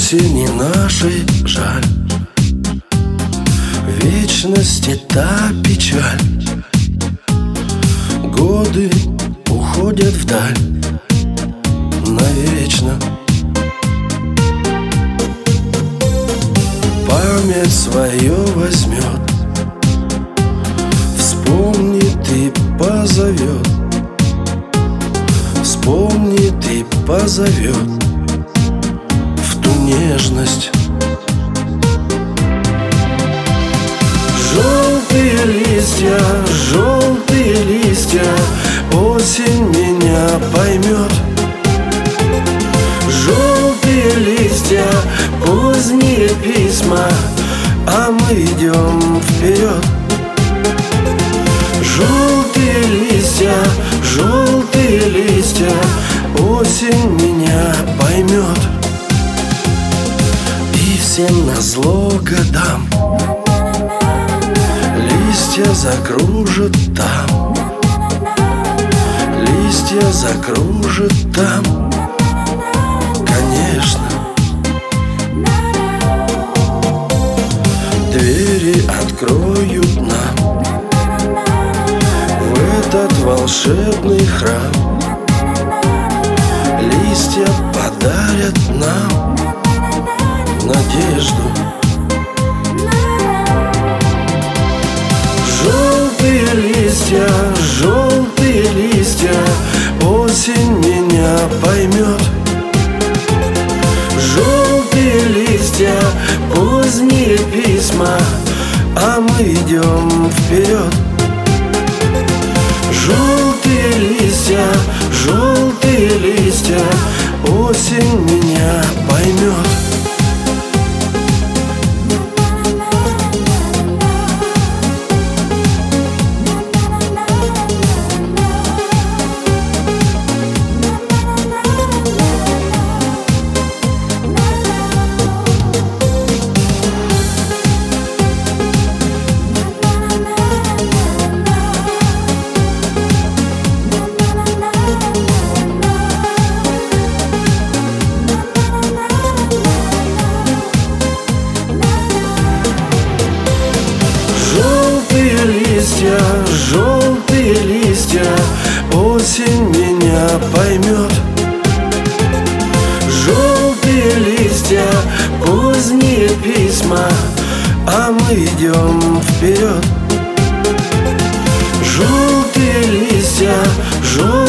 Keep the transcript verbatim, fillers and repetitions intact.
Осени нашей жаль, вечности та печаль. Годы уходят вдаль навечно. Память свое возьмет, вспомнит и позовет, вспомнит и позовет в ту нежность. Желтые листья, желтые листья, осень меня поймет. Желтые листья, поздние письма, а мы идем вперед. Желтые листья, желтые листья, осень меня поймет. И всем назло годам листья закружат там, листья закружат там, конечно. Двери откроют нам в этот волшебный храм. Листья подарят нам надежду. Желтые листья, желтые листья, осень меня поймет. Желтые листья, поздние письма, а мы идем вперед. Желтые листья, желтые листья, осень меня поймет. Листья, желтые листья, осень меня поймет. Желтые листья, поздние письма, а мы идем вперед. Желтые листья, желтые